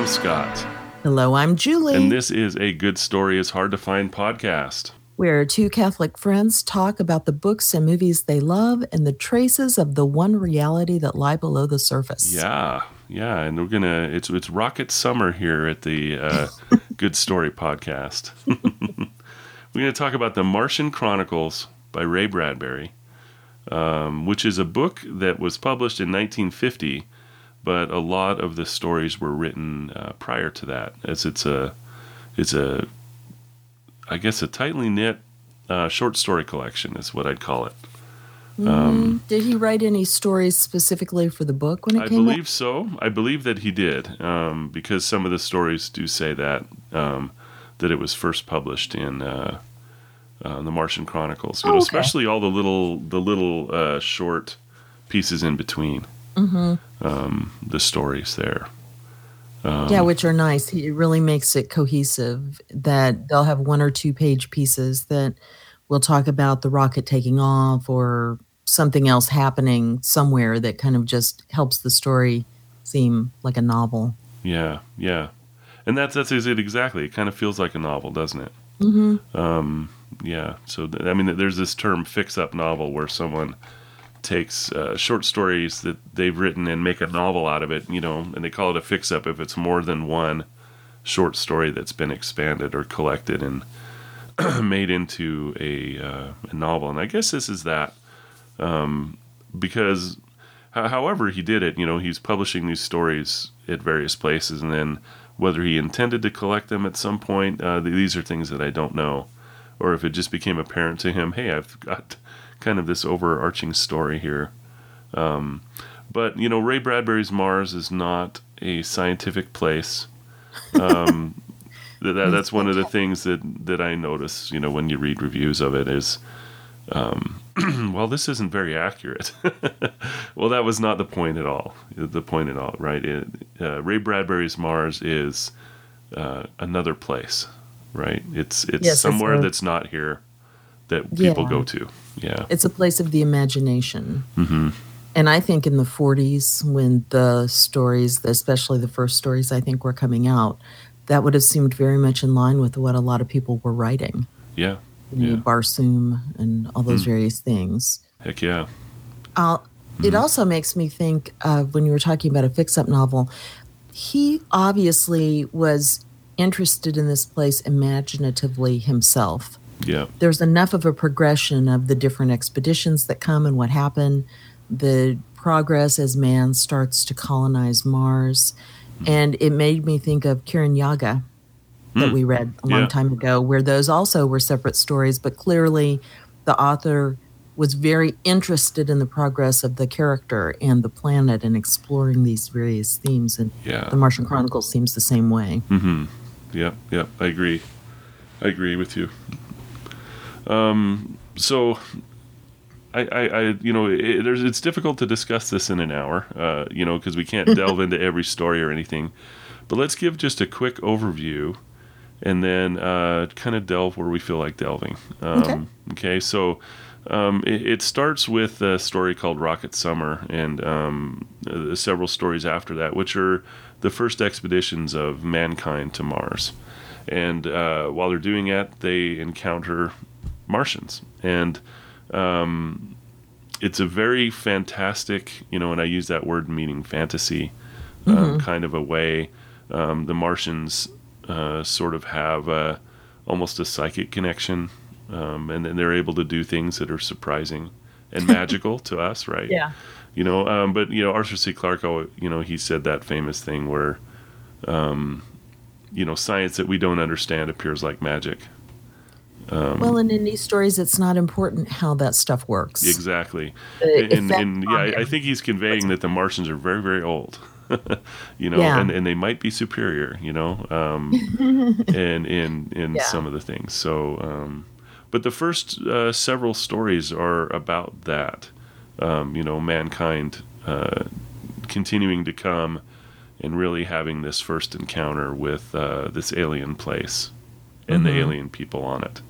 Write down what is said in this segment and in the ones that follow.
Scott. Hello, I'm Julie. And this is a Good Story is Hard to Find podcast, where two Catholic friends talk about the books and movies they love and the traces of the one reality that lie below the surface. Yeah, and we're gonna. It's rocket summer here at the Good Story podcast. We're gonna talk about The Martian Chronicles by Ray Bradbury, which is a book that was published in 1950. But a lot of the stories were written prior to that, as it's a tightly knit short story collection is what I'd call it. Did he write any stories specifically for the book when it came out? I believe so. I believe that he did, because some of the stories do say that it was first published in the Martian Chronicles. You know, especially all the little short pieces in between. The stories there. Which are nice. It really makes it cohesive, that they'll have 1 or 2 page pieces that will talk about the rocket taking off or something else happening somewhere that kind of just helps the story seem like a novel. Yeah. And that's it exactly. It kind of feels like a novel, doesn't it? So, there's this term fix-up novel where someone takes short stories that they've written and make a novel out of it, and they call it a fix-up if it's more than one short story that's been expanded or collected and made into a novel. And I guess this is that, because however he did it, he's publishing these stories at various places, and then whether he intended to collect them at some point, these are things that I don't know, or if it just became apparent to him, hey, I've got kind of this overarching story here. But, Ray Bradbury's Mars is not a scientific place. That's one of the things that I notice, when you read reviews of it is, well, this isn't very accurate. Well, that was not the point at all. Right? Ray Bradbury's Mars is another place, right? It's somewhere that's not here that people go to. Yeah. It's a place of the imagination. And I think in the 40s, when the stories, especially the first stories I think were coming out, that would have seemed very much in line with what a lot of people were writing. Yeah. Barsoom and all those various things. Heck yeah. It also makes me think of, when you were talking about a fix-up novel, he obviously was interested in this place imaginatively himself. Yeah. There's enough of a progression of the different expeditions that come and what happen, the progress as man starts to colonize Mars. And it made me think of Kiran Yaga that we read a long time ago, where those also were separate stories, but clearly the author was very interested in the progress of the character and the planet and exploring these various themes. And the Martian Chronicles seems the same way. Yeah, I agree with you. So it's difficult to discuss this in an hour, because we can't delve into every story or anything. But let's give just a quick overview, and then kind of delve where we feel like delving. Okay. So it starts with a story called Rocket Summer, and several stories after that, which are the first expeditions of mankind to Mars. And while they're doing that, they encounter Martians, and it's a very fantastic, and I use that word meaning fantasy, kind of a way. The Martians sort of have almost a psychic connection, and then they're able to do things that are surprising and magical to us, right? Yeah. But Arthur C. Clarke, he said that famous thing where, science that we don't understand appears like magic. And in these stories, it's not important how that stuff works. Exactly. I think he's conveying that the Martians are very, very old, and they might be superior, in some of the things. So, but the first several stories are about that, mankind continuing to come and really having this first encounter with this alien place and the alien people on it.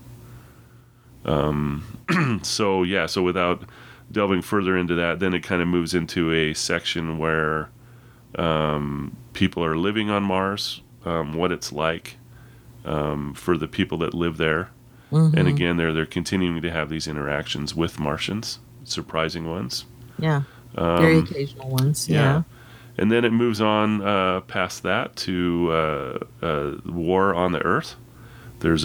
So without delving further into that, then it kind of moves into a section where people are living on Mars, what it's like for the people that live there. And Mm-hmm. again, they're continuing to have these interactions with Martians, surprising ones. Yeah. Very occasional ones. Yeah. Yeah. And then it moves on past that to war on the Earth. There's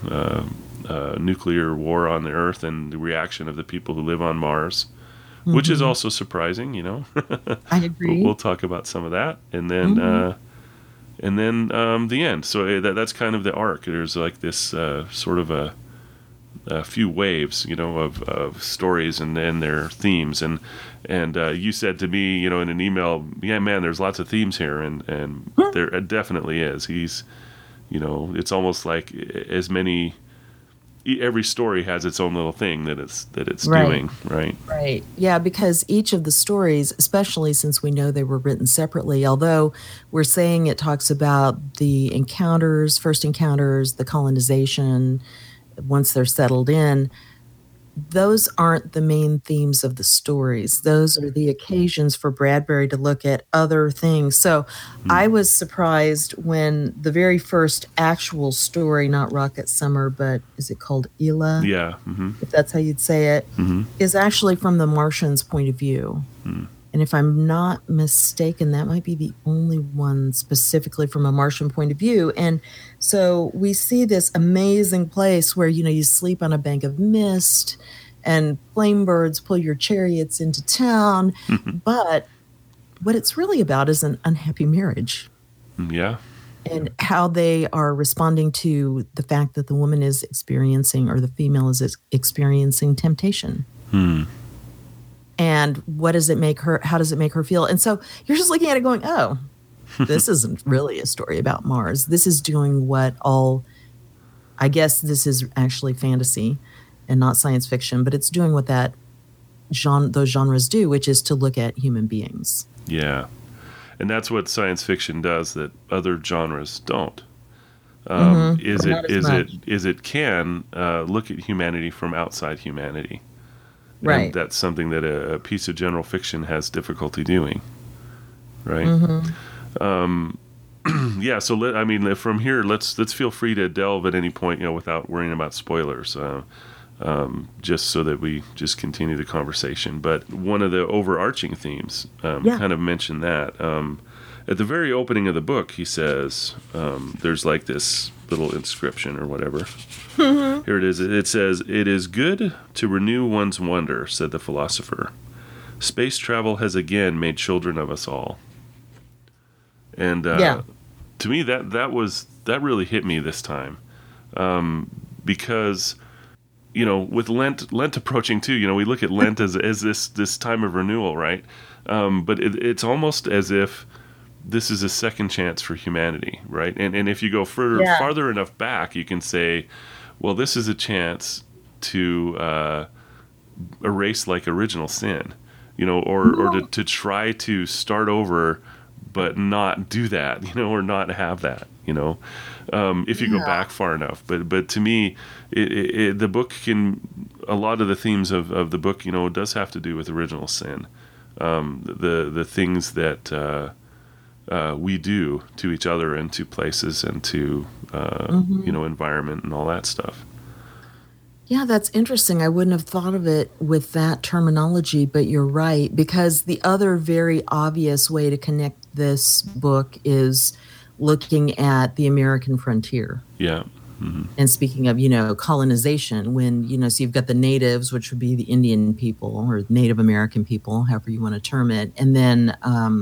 a nuclear war on the Earth and the reaction of the people who live on Mars, which is Mm-hmm. also surprising, you know. I But agree. we'll talk about some of that, Mm-hmm. and then the end. So that's kind of the arc. There's like this sort of a few waves, you know, of stories and their themes. And you said to me, you know, in an email, yeah, man, there's lots of themes here, and there definitely is. He's, you know, it's almost like as many. Every story has its own little thing that it's Right. doing, right? Right. Yeah, because each of the stories, especially since we know they were written separately, although we're saying it talks about the encounters, first encounters, the colonization, once they're settled in, those aren't the main themes of the stories. Those are the occasions for Bradbury to look at other things. So Hmm. I was surprised when the very first actual story, not Rocket Summer, but is it called Ela, Yeah. Mm-hmm. if that's how you'd say it, Mm-hmm. is actually from the Martian's point of view. Mm. And if I'm not mistaken, that might be the only one specifically from a Martian point of view. And so we see this amazing place where, you know, you sleep on a bank of mist and flame birds pull your chariots into town. But what it's really about is an unhappy marriage Yeah. and how they are responding to the fact that the woman is experiencing, or the female is experiencing, temptation. Hmm. And what does it make her, how does it make her feel? And so you're just looking at it going, oh, this isn't really a story about Mars. This is doing what all, I guess this is actually fantasy and not science fiction, but it's doing what those genres do, which is to look at human beings. Yeah. And that's what science fiction does that other genres don't. Is Not it as much. it can look at humanity from outside humanity, and Right. that's something that a piece of general fiction has difficulty doing, right? Mm-hmm. Yeah. So I mean, from here, let's feel free to delve at any point, you know, without worrying about spoilers. Just so that we just continue the conversation. But one of the overarching themes, Yeah. kind of mentioned that. At the very opening of the book, he says, there's like this little inscription or whatever. Here it is. It says, "It is good to renew one's wonder," said the philosopher. "Space travel has again made children of us all." And Yeah. to me, that really hit me this time, because, you know, with Lent approaching too, you know, we look at Lent as this time of renewal, right? But it's almost as if this is a second chance for humanity, right? And if you go Yeah. farther enough back, you can say, well, this is a chance to erase like original sin, you know, or to try to start over, but not do that, you know, or not have that, you know, if you go Yeah. back far enough. But to me, the book a lot of the themes of the book, you know, does have to do with original sin, the things that we do to each other and to places and to you know, environment and all that stuff. Yeah, that's interesting. I wouldn't have thought of it with that terminology, but you're right. Because the other very obvious way to connect this book is looking at the American frontier. Yeah. And speaking of, you know, colonization, when, you know, so you've got the natives, which would be the Indian people or Native American people, however you want to term it. And then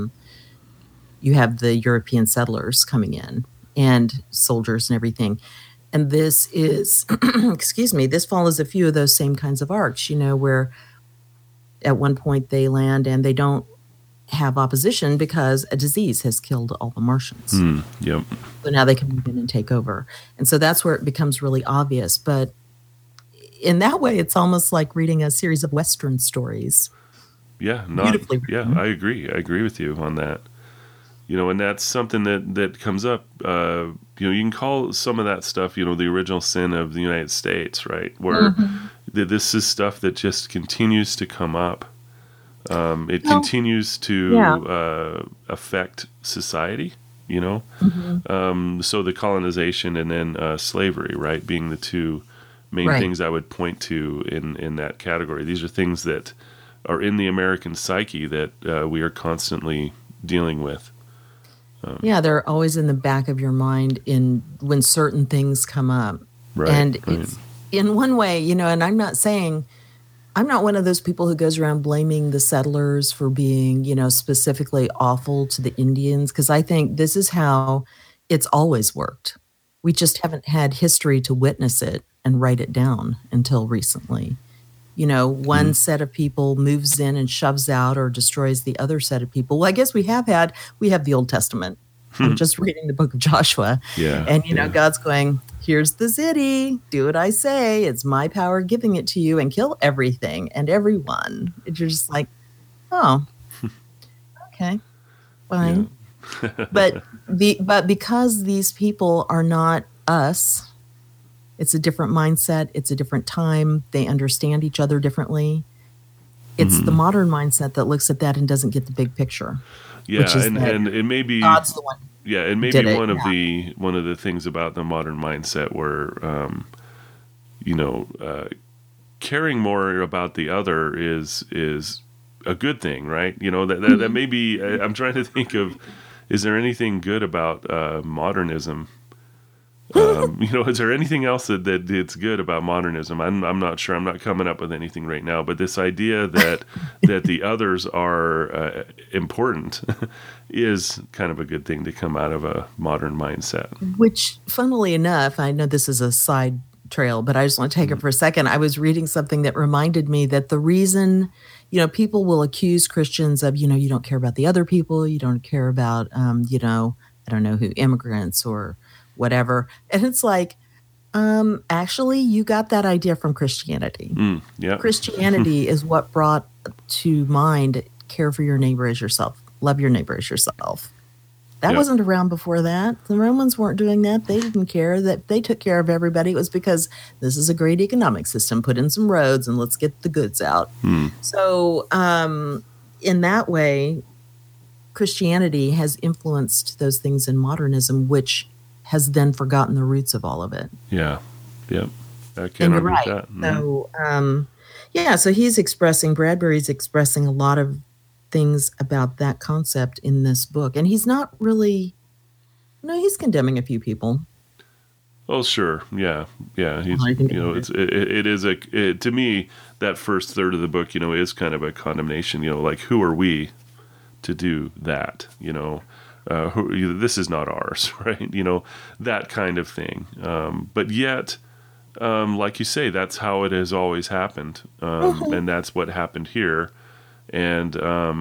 you have the European settlers coming in and soldiers and everything. And this is, excuse me, this follows a few of those same kinds of arcs, you know, where at one point they land and they don't have opposition because a disease has killed all the Martians. Yep. So now they can move in and take over. And so that's where it becomes really obvious. But in that way, it's almost like reading a series of Western stories. Yeah. Beautifully Yeah. written. I agree with you on that. You know, and that's something that comes up. You know, you can call some of that stuff, you know, the original sin of the United States, right? Where this is stuff that just continues to come up It Well, continues yeah. to affect society, you know. Hmm. So the colonization and then slavery, right, being the two main Right. things I would point to in that category. These are things that are in the American psyche that we are constantly dealing with. Yeah, they're always in the back of your mind in when certain things come up. Right, And right. it's in one way, and I'm not one of those people who goes around blaming the settlers for being, specifically awful to the Indians, because I think this is how it's always worked. We just haven't had history to witness it and write it down until recently. One Mhm. set of people moves in and shoves out or destroys the other set of people. Well, I guess we have the Old Testament. I'm just reading the book of Joshua. Yeah, And, yeah, God's going, here's the city. Do what I say. It's my power giving it to you, and kill everything and everyone. And you're just like, oh, okay, yeah. fine. But because these people are not us, it's a different mindset. It's a different time. They understand each other differently. It's the Mhm. modern mindset that looks at that and doesn't get the big picture, which Yeah, is that and it may be, God's the one yeah, it who may be did it. one of the things about the modern mindset where you know caring more about the other is a good thing, right? That Mhm. may be. I'm trying to think of, is there anything good about modernism? Is there anything else that it's good about modernism? I'm not sure. I'm not coming up with anything right now. But this idea that the others are important is kind of a good thing to come out of a modern mindset. Which, funnily enough, I know this is a side trail, but I just want to take it for a second. I was reading something that reminded me that the reason, people will accuse Christians of, you don't care about the other people, you don't care about, I don't know who, immigrants or whatever. And it's like, actually, you got that idea from Christianity. Yeah, Christianity is what brought to mind care for your neighbor as yourself, love your neighbor as yourself. That yeah. wasn't around before that. The Romans weren't doing that. They didn't care that they took care of everybody. It was because this is a great economic system. Put in some roads and let's get the goods out. Hmm. So, in that way, Christianity has influenced those things in modernism, which has then forgotten the roots of all of it. Yeah, yeah. I can't And you're argue with right. that. Hmm. So, yeah, so Bradbury's expressing a lot of things about that concept in this book. And he's not really, no, he's condemning a few people. Oh, sure. Yeah, yeah. Well, He's, I think about it. it is to me, that first third of the book, is kind of a condemnation. Like, who are we to do that? This is not ours, right? That kind of thing. But yet, like you say, that's how it has always happened, Mhm. and that's what happened here. And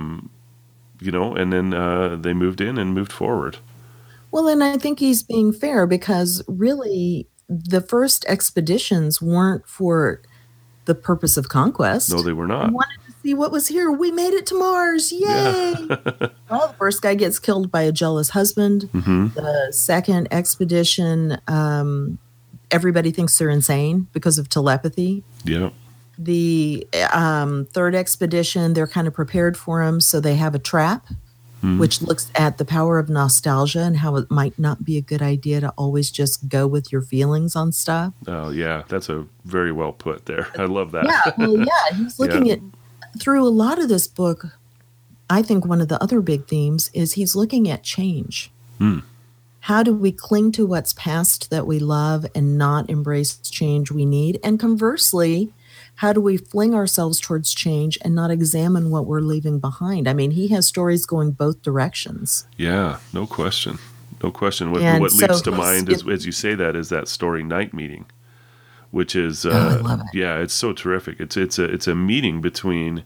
and then they moved in and moved forward. Well, and I think he's being fair because really the first expeditions weren't for the purpose of No, conquest. they were They not. wanted to see what was here. We made it to Mars. Yeah. Yay. Well, the first guy gets killed by a jealous husband. Hmm. The second expedition, everybody thinks they're insane because of telepathy. Yeah. The third expedition, they're kind of prepared for him, so they have a trap, Hmm. which looks at the power of nostalgia and how it might not be a good idea to always just go with your feelings on stuff. Oh, yeah. That's a very well put there. I love Yeah, well, that. yeah, he's Yeah. looking at through a lot of this book. I think one of the other big themes is he's looking at change. Hmm. How do we cling to what's past that we love and not embrace change we need? And conversely, how do we fling ourselves towards change and not examine what we're leaving behind? I mean, he has stories going both directions. Yeah. No question. No question. And What leaps so to he's, mind as you say that is that story Night Meeting, which is oh, I love it. yeah, it's so terrific. It's a meeting between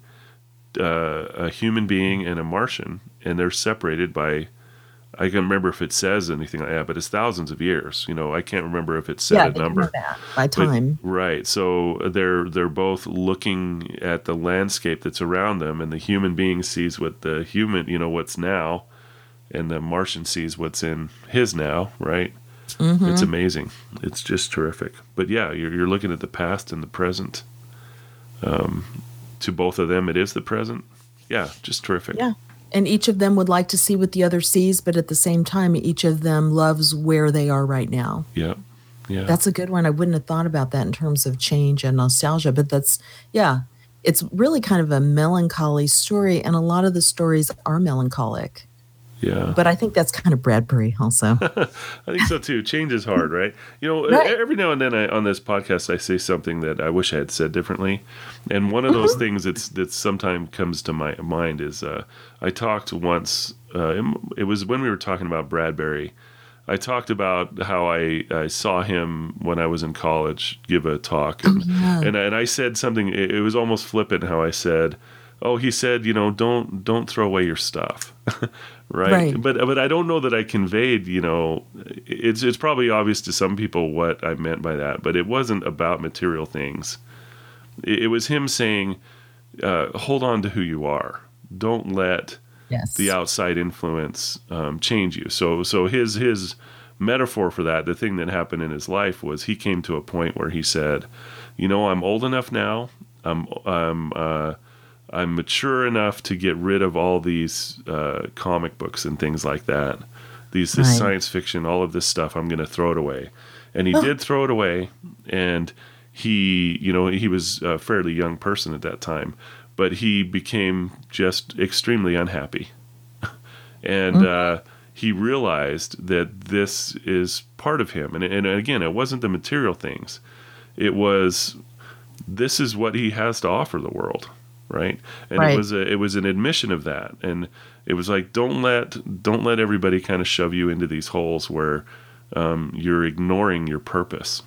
a human being and a Martian, and they're separated by, I can remember if it says anything like that, but it's thousands of years. I can't remember if it said Yeah, a they do know number. that by But time. right, so they're both looking at the landscape that's around them, and the human being sees what the human, what's now, and the Martian sees what's in his now. Right? It's Hmm. amazing. It's just terrific. But yeah, you're looking at the past and the present. To both of them, it is the present. Yeah, just terrific. Yeah. And each of them would like to see what the other sees, but at the same time, each of them loves where they are right now. Yeah, yeah, That's a good one. I wouldn't have thought about that in terms of change and nostalgia, but yeah, it's really kind of a melancholy story. And a lot of the stories are melancholic, yeah. but I think that's kind of Bradbury also. I think so too. Change is hard, right? Right. Every now and then on this podcast, I say something that I wish I had said differently. And one of those things that sometimes comes to my mind is I talked once, it was when we were talking about Bradbury. I talked about how I saw him when I was in college give a talk. Yeah. And I said something, it was almost flippant how I said, oh, he said, don't throw away your stuff. Right. But I don't know that I conveyed, it's probably obvious to some people what I meant by that, but it wasn't about material things. It was him saying, hold on to who you are. Don't let the outside influence change you. So his metaphor for that, the thing that happened in his life was he came to a point where he said, I'm old enough now. I'm mature enough to get rid of all these comic books and things like that. This science fiction, all of this stuff, I'm going to throw it away. And he did throw it away. And he was a fairly young person at that time, but he became just extremely unhappy. And he realized that this is part of him. And again, it wasn't the material things. This is what he has to offer the world. Right. And it was an admission of that. And it was like, don't let everybody kind of shove you into these holes where you're ignoring your purpose.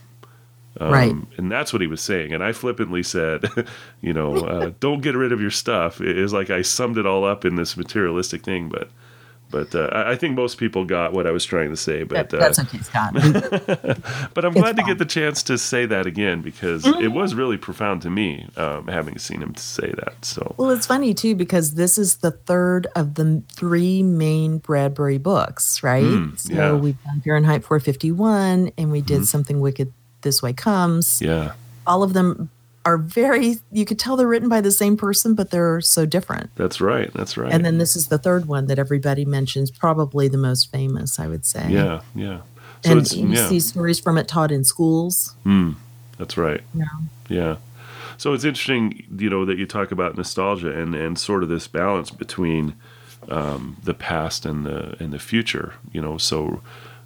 And that's what he was saying. And I flippantly said, don't get rid of your stuff. It is like I summed it all up in this materialistic thing. But I think most people got what I was trying to say. But that's okay, Scott. But I'm glad to get the chance to say that again because it was really profound to me having seen him say that. So well, it's funny too because this is the third of the three main Bradbury books, right? So we've done Fahrenheit 451, and we did Something Wicked This Way Comes. Yeah, all of them are you could tell they're written by the same person, but they're so different. That's right. And then this is the third one that everybody mentions, probably the most famous, I would say. Yeah. So and you see stories from it taught in schools. That's right. Yeah. So it's interesting, that you talk about nostalgia and sort of this balance between the past and the future. So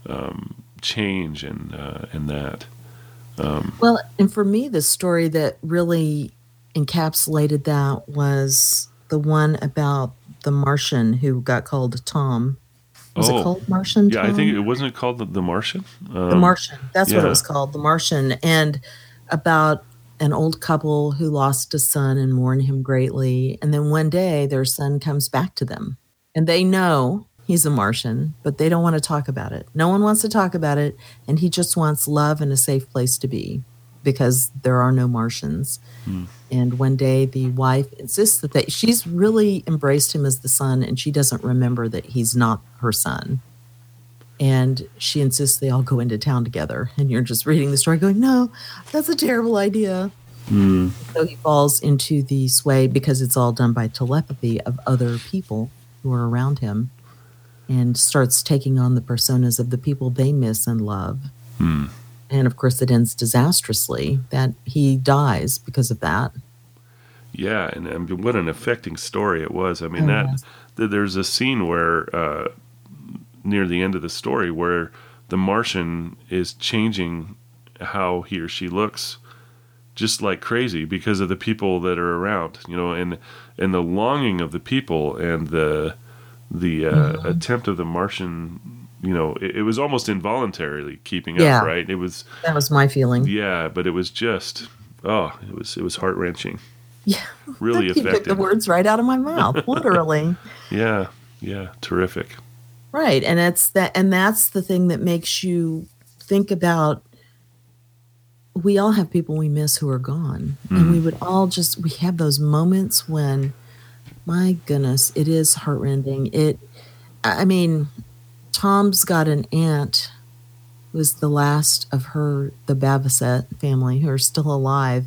change and that. Well, and for me, the story that really encapsulated that was the one about the Martian who got called Tom. Was it called Martian? Yeah, Tom? I think it wasn't called the Martian. The Martian. That's what it was called, The Martian. And about an old couple who lost a son and mourned him greatly. And then one day their son comes back to them. And they know he's a Martian, but they don't want to talk about it. No one wants to talk about it. And he just wants love and a safe place to be because there are no Martians. And one day the wife insists that she's really embraced him as the son, and she doesn't remember that he's not her son. And she insists they all go into town together. And you're just reading the story going, no, that's a terrible idea. So he falls into the sway, because it's all done by telepathy, of other people who are around him, and starts taking on the personas of the people they miss and love. And of course, it ends disastrously, that he dies because of that. Yeah, and what an affecting story it was. I mean, there's a scene where near the end of the story where the Martian is changing how he or she looks just like crazy because of the people that are around, and the longing of the people and the attempt of the Martian. It was almost involuntarily keeping up, right? That was my feeling. Yeah, but it was just, it was heart-wrenching. Yeah. Really effective. You took the words right out of my mouth, literally. Yeah, terrific. Right, and that's the thing that makes you think about, we all have people we miss who are gone. And we would all we have those moments when, my goodness, it is heartrending. Tom's got an aunt who was the last of the Bavasset family who are still alive.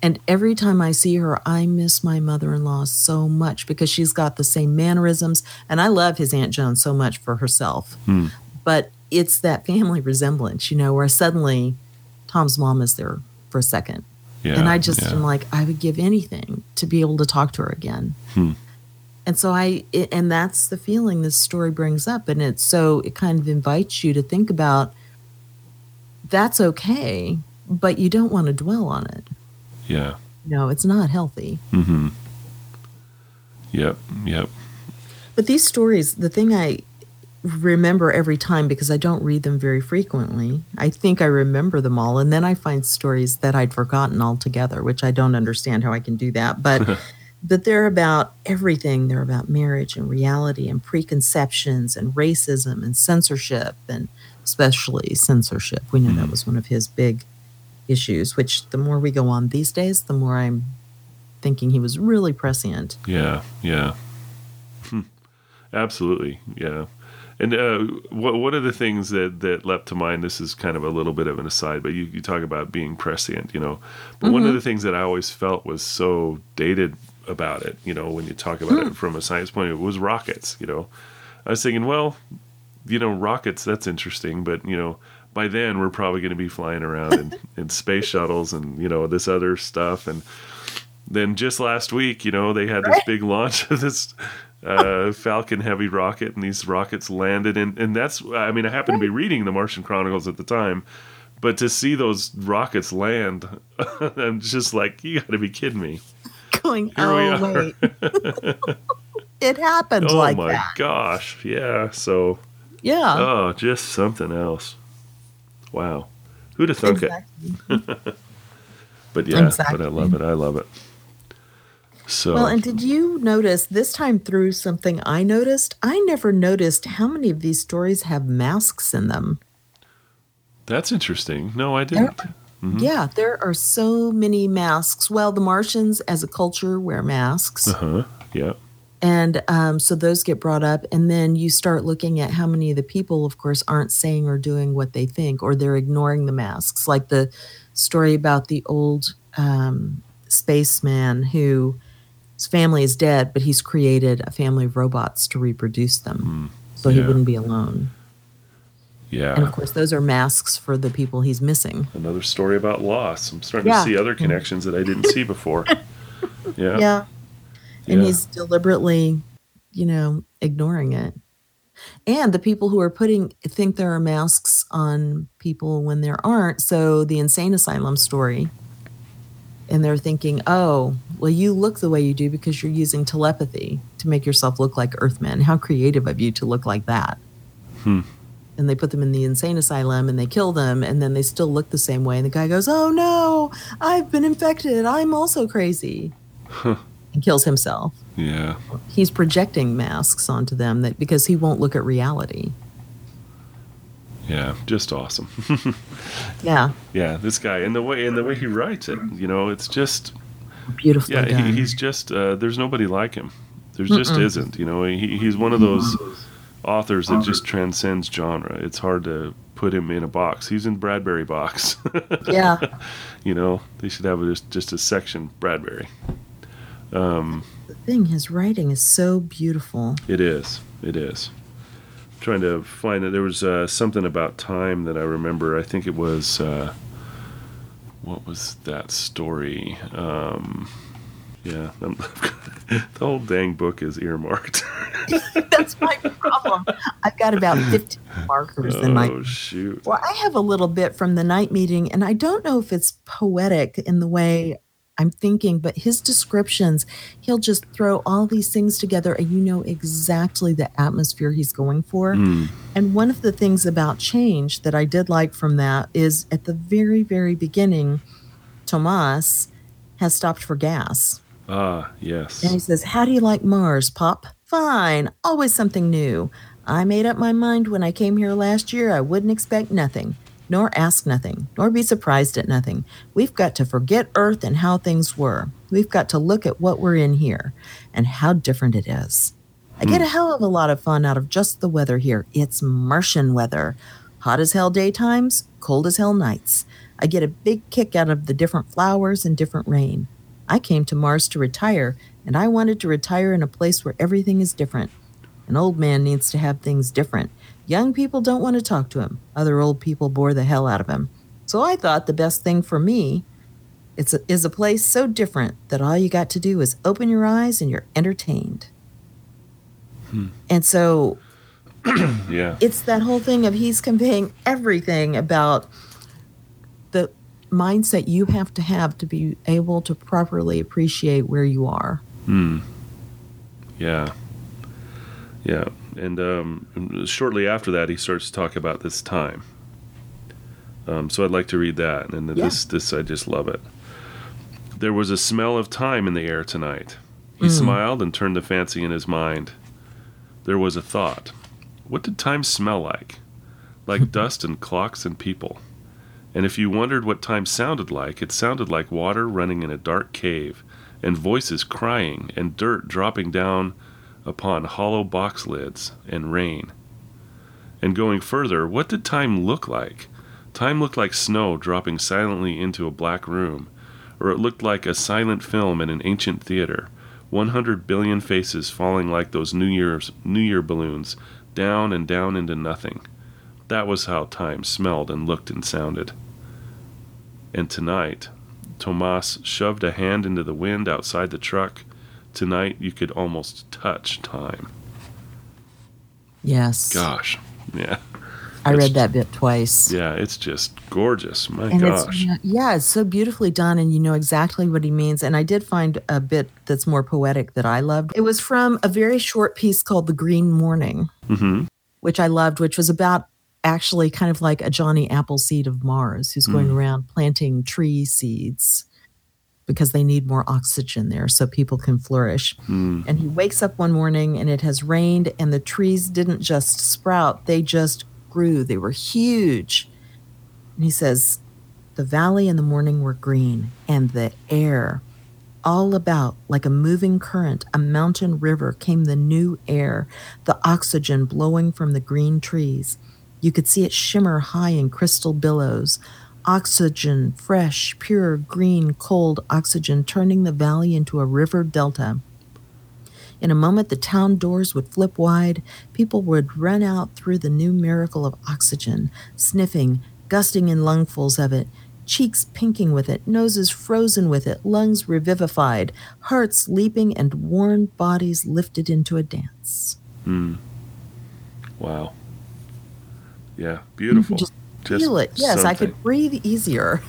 And every time I see her, I miss my mother-in-law so much because she's got the same mannerisms. And I love his Aunt Joan so much for herself. Hmm. But it's that family resemblance, where suddenly Tom's mom is there for a second. Yeah. And I just yeah. am like, I would give anything to be able to talk to her again. Hmm. And so and that's the feeling this story brings up. And it kind of invites you to think about that's okay, but you don't want to dwell on it. Yeah. It's not healthy. Mm-hmm. Yep. Yep. But these stories, the thing I remember every time, because I don't read them very frequently, I think I remember them all. And then I find stories that I'd forgotten altogether, which I don't understand how I can do that. But but they're about everything. They're about marriage and reality and preconceptions and racism and censorship, and especially censorship. We know that was one of his big issues, which the more we go on these days, the more I'm thinking he was really prescient. Yeah. Yeah. Absolutely. Yeah. And one of the things that leapt to mind, this is kind of a little bit of an aside, but you talk about being prescient, But one of the things that I always felt was so dated about it, when you talk about it from a science point of view, was rockets, I was thinking, well, rockets, that's interesting, but, by then we're probably going to be flying around in space shuttles and, this other stuff. And then just last week, they had this big launch of this Falcon Heavy rocket, and these rockets landed. And that's, I happened to be reading the Martian Chronicles at the time, but to see those rockets land, I'm just like, you got to be kidding me. Going, wait. It happened like that. Oh, my gosh. Yeah. So, yeah. Oh, just something else. Wow. Who'd have thunk it? But yeah, exactly. But I love it. I love it. So, well, and did you notice this time through something I noticed? I never noticed how many of these stories have masks in them. That's interesting. No, I didn't. Yeah, there are so many masks. Well, the Martians as a culture wear masks. Yeah. And so those get brought up. And then you start looking at how many of the people, of course, aren't saying or doing what they think, or they're ignoring the masks. Like the story about the old spaceman whose family is dead, but he's created a family of robots to reproduce them. So he wouldn't be alone. Yeah. And of course, those are masks for the people he's missing. Another story about loss. I'm starting to see other connections that I didn't see before. Yeah. Yeah. And he's deliberately, ignoring it. And the people who are think there are masks on people when there aren't. So the insane asylum story. And they're thinking, oh, well, you look the way you do because you're using telepathy to make yourself look like Earthmen. How creative of you to look like that. And they put them in the insane asylum and they kill them, and then they still look the same way. And the guy goes, oh, no, I've been infected. I'm also crazy. And kills himself. Yeah. He's projecting masks onto them because he won't look at reality. Yeah, just awesome. Yeah. Yeah, this guy, and the way he writes it, it's just beautifully done. He's just there's nobody like him. There just isn't. He's one of those authors that just transcends genre. It's hard to put him in a box. He's in Bradbury box. Yeah. They should have just a section Bradbury. The thing, his writing is so beautiful. It is. I'm trying to find it. There was something about time that I remember. I think it was what was that story? Yeah, the whole dang book is earmarked. That's my problem. I've got about 15 markers in my. Oh, shoot. Well, I have a little bit from the night meeting, and I don't know if it's poetic in the way I'm thinking, but his descriptions, he'll just throw all these things together and you know exactly the atmosphere he's going for. And one of the things about change that I did like from that is at the very, very beginning, Tomas has stopped for gas. Ah, yes. And he says, how do you like Mars, Pop? Fine. Always something new. I made up my mind when I came here last year I wouldn't expect nothing, nor ask nothing, nor be surprised at nothing. We've got to forget Earth and how things were. We've got to look at what we're in here and how different it is. I get a hell of a lot of fun out of just the weather here. It's Martian weather. Hot as hell daytimes, cold as hell nights. I get a big kick out of the different flowers and different rain. I came to Mars to retire, and I wanted to retire in a place where everything is different. An old man needs to have things different. Young people don't want to talk to him. Other old people bore the hell out of him. So I thought the best thing for me is a place so different that all you got to do is open your eyes and you're entertained. And so Yeah. it's that whole thing of he's conveying everything about the mindset you have to be able to properly appreciate where you are. Yeah. Yeah. And shortly after that, he starts to talk about this time. So I'd like to read that. And this, I just love it. There was a smell of time in the air tonight. He smiled and turned the fancy in his mind. There was a thought. What did time smell like? Like dust and clocks and people. And if you wondered what time sounded like, it sounded like water running in a dark cave, and voices crying, and dirt dropping down upon hollow box lids, and rain. And going further, what did time look like? Time looked like snow dropping silently into a black room, or it looked like a silent film in an ancient theater, 100 billion faces falling like those New Year balloons, down and down into nothing. That was how time smelled and looked and sounded. And tonight, Tomas shoved a hand into the wind outside the truck. Tonight, you could almost touch time. Yes. Gosh, yeah. I read that bit twice. Yeah, it's just gorgeous. My and gosh. It's so beautifully done, and you know exactly what he means. And I did find a bit that's more poetic that I loved. It was from a very short piece called The Green Morning, which I loved, which was about actually kind of like a Johnny Appleseed of Mars who's going around planting tree seeds because they need more oxygen there so people can flourish. And he wakes up one morning and it has rained, and the trees didn't just sprout, they just grew. They were huge. And he says, the valley and the morning were green, and the air all about like a moving current, a mountain river, came the new air, the oxygen blowing from the green trees. You could see it shimmer high in crystal billows. Oxygen, fresh, pure, green, cold oxygen, turning the valley into a river delta. In a moment, the town doors would flip wide. People would run out through the new miracle of oxygen, sniffing, gusting in lungfuls of it, cheeks pinking with it, noses frozen with it, lungs revivified, hearts leaping, and worn bodies lifted into a dance. Wow. Yeah, beautiful. Just feel it. Yes, something. I could breathe easier.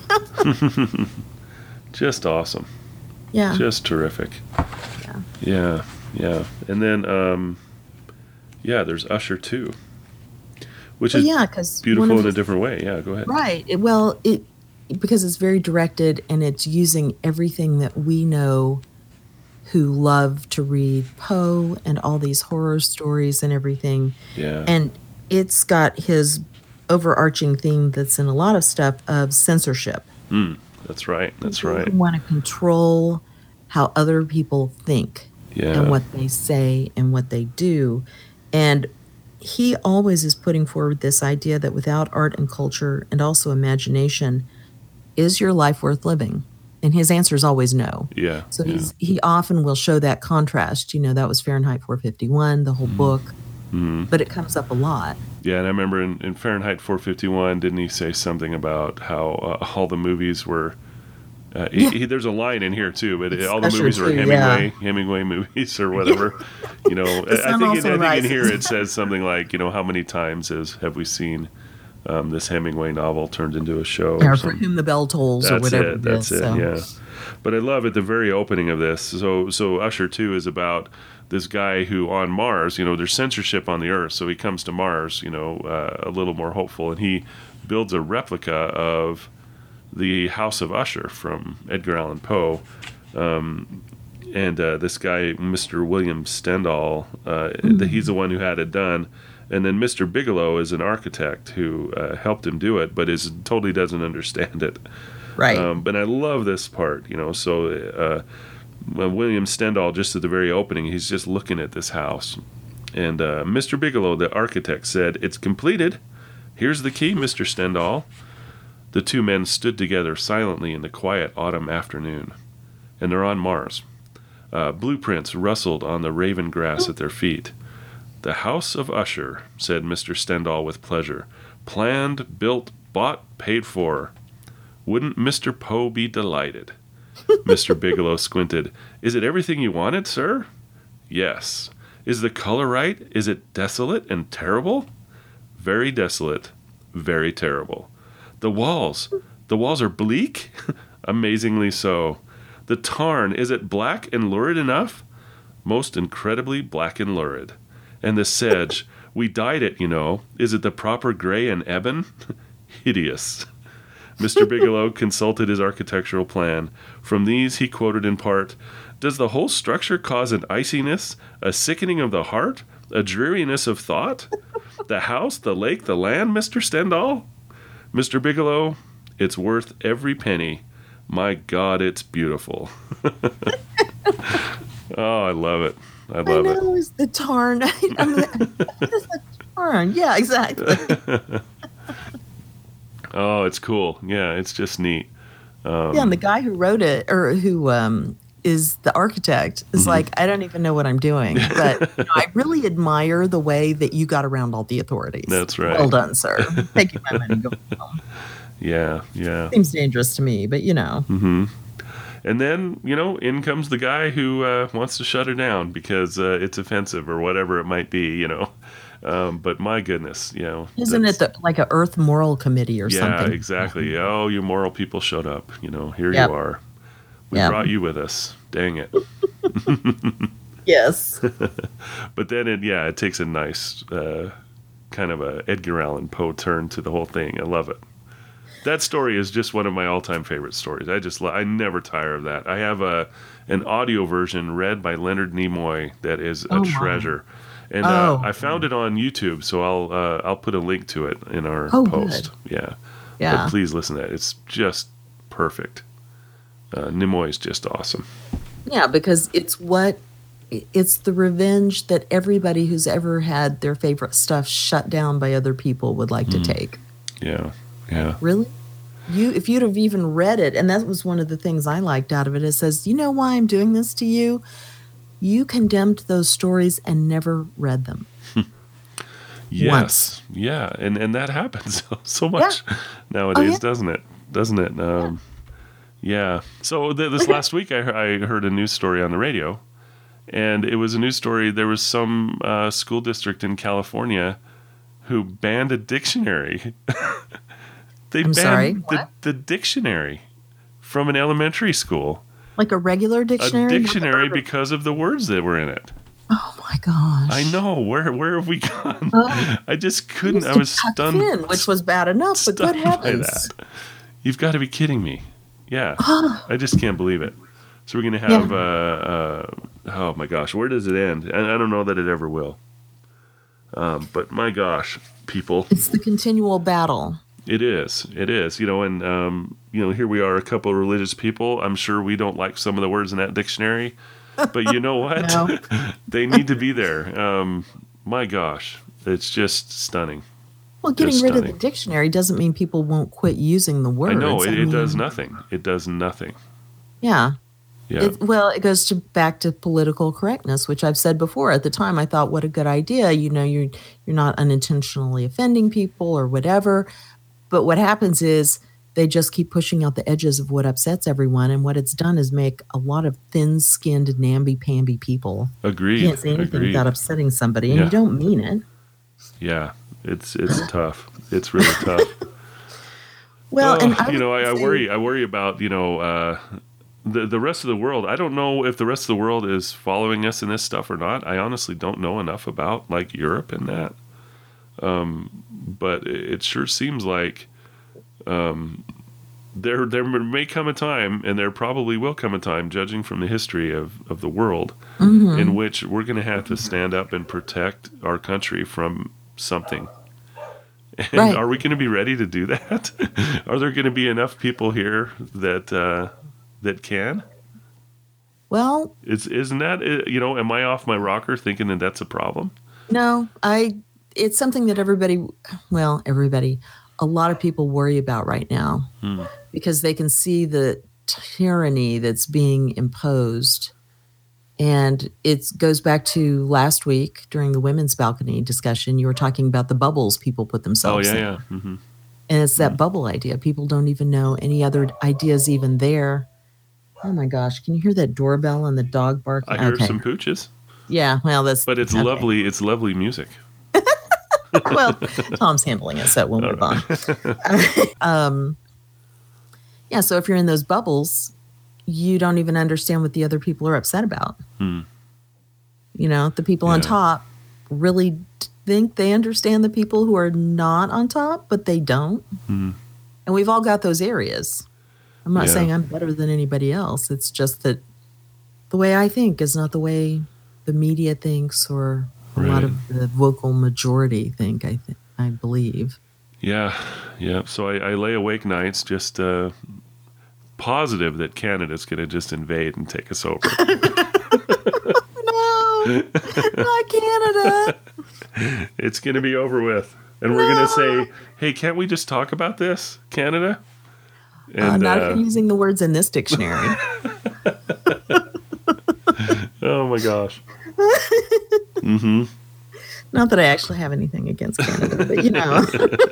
Just awesome. Yeah. Just terrific. Yeah. And then, there's Usher too, which is beautiful in a different way. Yeah, go ahead. Right. Because it's very directed, and it's using everything that we know who love to read Poe and all these horror stories and everything. Yeah. And it's got his overarching theme that's in a lot of stuff of censorship. That's right. You want to control how other people think. Yeah. And what they say and what they do. And he always is putting forward this idea that without art and culture and also imagination, is your life worth living? And his answer is always no. Yeah. So he often will show that contrast. You know, that was Fahrenheit 451, the whole book. But it comes up a lot. Yeah, and I remember in Fahrenheit 451, didn't he say something about how all the movies were... there's a line in here too, but all the movies were Hemingway movies or whatever. You know, I think in here it says something like, you know, how many times have we seen this Hemingway novel turned into a show? Or For Whom the Bell Tolls, or whatever. That's it. Yeah. But I love at the very opening of this. So Usher 2 is about this guy who on Mars, you know, there's censorship on the Earth, so he comes to Mars, you know, a little more hopeful, and he builds a replica of the House of Usher from Edgar Allan Poe. And this guy, Mr. William Stendhal, he's the one who had it done. And then Mr. Bigelow is an architect who helped him do it, but totally doesn't understand it. Right. But I love this part, you know. So William Stendhal, just at the very opening, he's just looking at this house. And Mr. Bigelow, the architect, said, "It's completed. Here's the key, Mr. Stendhal. The two men stood together silently in the quiet autumn afternoon. And they're on Mars. Blueprints rustled on the raven grass at their feet. "The House of Usher," said Mr. Stendhal with pleasure. "Planned, built, bought, paid for. Wouldn't Mr. Poe be delighted?" Mr. Bigelow squinted. "Is it everything you wanted, sir?" "Yes." "Is the color right? Is it desolate and terrible?" "Very desolate, very terrible." The walls are bleak?" "Amazingly so." "The tarn, is it black and lurid enough?" "Most incredibly black and lurid." "And the sedge, we dyed it, you know. Is it the proper gray and ebon?" "Hideous." Mr. Bigelow consulted his architectural plan. From these he quoted in part, "Does the whole structure cause an iciness, a sickening of the heart, a dreariness of thought? The house, the lake, the land, Mr. Stendhal?" "Mr. Bigelow, it's worth every penny. My God, it's beautiful." Oh, I love it. I love it. It's the tarn. What is the tarn? Yeah, exactly. Oh, it's cool. Yeah, it's just neat. Yeah, and the guy who wrote it, or who is the architect, is like, I don't even know what I'm doing. But I really admire the way that you got around all the authorities. That's right. Well done, sir. Taking my money, go home. Yeah. Seems dangerous to me, but Mm-hmm. And then, in comes the guy who wants to shut her down because it's offensive or whatever it might be, But my goodness, Isn't it like a Earth Moral Committee or something? Yeah, exactly. Oh, you moral people showed up. Here Yep. you are. We brought you with us. Dang it. Yes. But then it takes a nice kind of a Edgar Allan Poe turn to the whole thing. I love it. That story is just one of my all-time favorite stories. I never tire of that. I have an audio version read by Leonard Nimoy that is a treasure. And I found it on YouTube, so I'll put a link to it in our post. Good. Yeah. Yeah. But please listen to it. It's just perfect. Nimoy is just awesome. Yeah, because it's the revenge that everybody who's ever had their favorite stuff shut down by other people would like to take. Yeah. Really? If you'd have even read it, and that was one of the things I liked out of it, it says, you know why I'm doing this to you? You condemned those stories and never read them. Yes. Once. Yeah. And that happens so much nowadays, doesn't it? Yeah. So this last week I heard a news story on the radio, and it was a news story. There was some school district in California who banned a dictionary. They banned the dictionary from an elementary school. Like a regular dictionary? A dictionary because of the words that were in it. Oh my gosh. I know. Where have we gone? I just couldn't. I was stunned. Which was bad enough, but good heavens. You've got to be kidding me. Yeah. I just can't believe it. So we're going to have, oh my gosh, where does it end? I don't know that it ever will. But my gosh, people. It's the continual battle. It is. And, here we are, a couple of religious people. I'm sure we don't like some of the words in that dictionary. But you know what? No. They need to be there. My gosh, it's just stunning. Well, getting rid of the dictionary doesn't mean people won't quit using the words. I know, it does nothing. It does nothing. Yeah. Yeah. It goes back to political correctness, which I've said before. At the time, I thought, what a good idea. You're not unintentionally offending people or whatever. But what happens is they just keep pushing out the edges of what upsets everyone. And what it's done is make a lot of thin-skinned, namby-pamby people. Agreed. You can't say anything without upsetting somebody. And you don't mean it. Yeah. It's tough. It's really tough. Well, and I worry about, the rest of the world. I don't know if the rest of the world is following us in this stuff or not. I honestly don't know enough about like Europe and that. But it sure seems like there may come a time, and there probably will come a time, judging from the history of the world, in which we're going to have to stand up and protect our country from something. And are we going to be ready to do that? Are there going to be enough people here that can? Well, isn't that, am I off my rocker thinking that that's a problem? No, it's something that everybody, a lot of people worry about right now because they can see the tyranny that's being imposed. And it goes back to last week during the women's balcony discussion. You were talking about the bubbles people put themselves in. Yeah. Mm-hmm. And it's that bubble idea. People don't even know any other ideas even there. Oh my gosh. Can you hear that doorbell and the dog barking? I hear some pooches. Yeah, well, But it's lovely. It's lovely music. Well, Tom's handling it, so we'll move on. Yeah, so if you're in those bubbles, you don't even understand what the other people are upset about. You know, the people on top really think they understand the people who are not on top, but they don't. And we've all got those areas. I'm not saying I'm better than anybody else. It's just that the way I think is not the way the media thinks or a lot of the vocal majority think, I believe. Yeah. So I lay awake nights just positive that Canada's going to just invade and take us over. No, not Canada. It's going to be over with. And we're going to say, hey, can't we just talk about this, Canada? And, not if you're using the words in this dictionary. Oh, my gosh. Not that I actually have anything against Canada, but you know.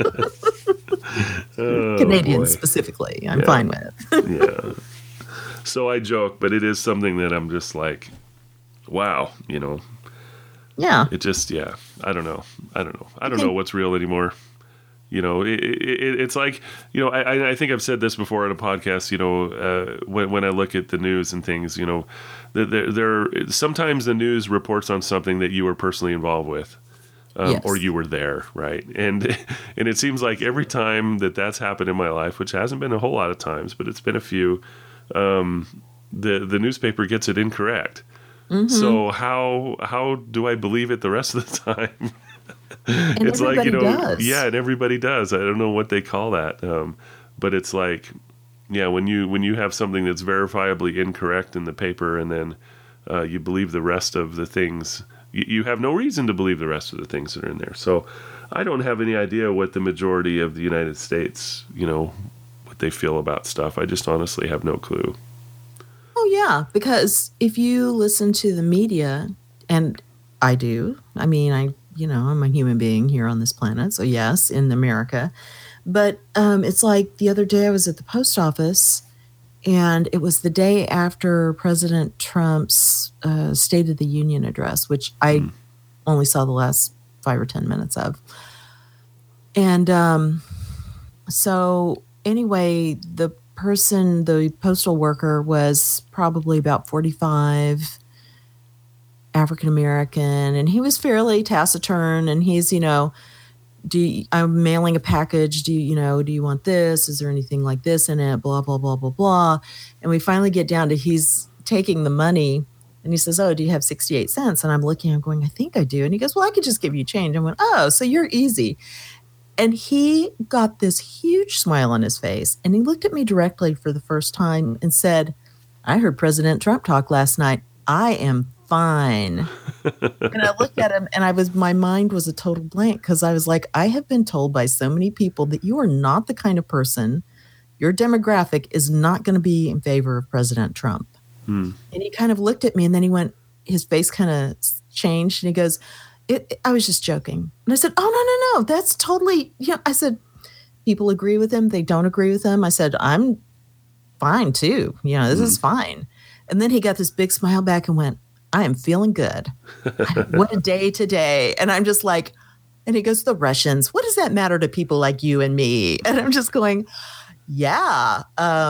Canadians specifically, I'm fine with. So I joke, but it is something that I'm just like, wow, you know. Yeah. It just, I don't know. I don't know what's real anymore. You know, it's like, you know, I think I've said this before on a podcast, you know, when I look at the news and things, you know, there sometimes the news reports on something that you were personally involved with. Or you were there, right? And it seems like every time that's happened in my life, which hasn't been a whole lot of times, but it's been a few, the newspaper gets it incorrect. So how do I believe it the rest of the time? And it's like, you know, does. And everybody does. I don't know what they call that, but it's like, when you have something that's verifiably incorrect in the paper, and then you believe the rest of the things. You have no reason to believe the rest of the things that are in there. So I don't have any idea what the majority of the United States, you know, what they feel about stuff. I just honestly have no clue. Oh, yeah, because if you listen to the media, and I do, I mean, I'm a human being here on this planet, so yes, in America. But it's like the other day I was at the post office, and it was the day after President Trump's State of the Union address, which I only saw the last 5 or 10 minutes of. And so anyway, the postal worker was probably about 45, African-American, and he was fairly taciturn, and he's, you know, I'm mailing a package. Do you want this? Is there anything like this in it? Blah, blah, blah, blah, blah. And we finally get down to he's taking the money, and he says, oh, do you have 68 cents? And I'm going, I think I do. And he goes, well, I could just give you change. I went, oh, so you're easy. And he got this huge smile on his face, and he looked at me directly for the first time and said, I heard President Trump talk last night. I am fine. And I looked at him, and my mind was a total blank, because I was like, I have been told by so many people that you are not the kind of person, your demographic is not going to be in favor of President Trump. And he kind of looked at me, and then his face kind of changed, and he goes, I was just joking. And I said, oh, no, that's totally, I said, people agree with him, they don't agree with him. I said, I'm fine too. This is fine. And then he got this big smile back and went, I am feeling good. What a day today. And I'm just like, and he goes, the Russians, what does that matter to people like you and me? And I'm just going, yeah,